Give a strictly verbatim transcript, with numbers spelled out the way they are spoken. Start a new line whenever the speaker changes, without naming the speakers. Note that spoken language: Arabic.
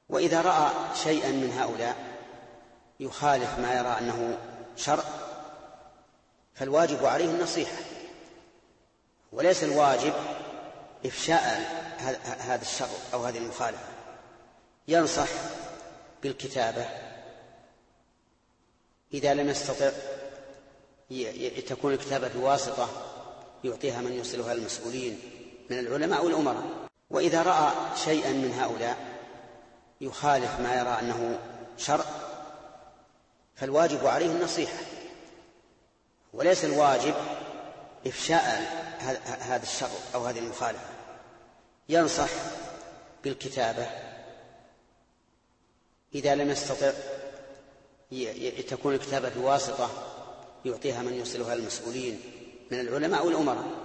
وإذا رأى شيئا من هؤلاء يخالف ما يرى أنه شرع فالواجب عليه النصيحة، وليس الواجب إفشاء هذا الشر أو هذه المخالفة. ينصح بالكتابة إذا لم يستطع تكون الكتابة بواسطة يعطيها من يوصلها المسؤولين من العلماء والأمراء. وإذا رأى شيئا من هؤلاء يخالف ما يرى أنه شرع فالواجب عليه النصيحة، وليس الواجب إفشاء هذا الشر أو هذه المخالفة. ينصح بالكتابة إذا لم يستطع تكون الكتابة بواسطة يعطيها من يوصلها المسؤولين من العلماء والأمراء.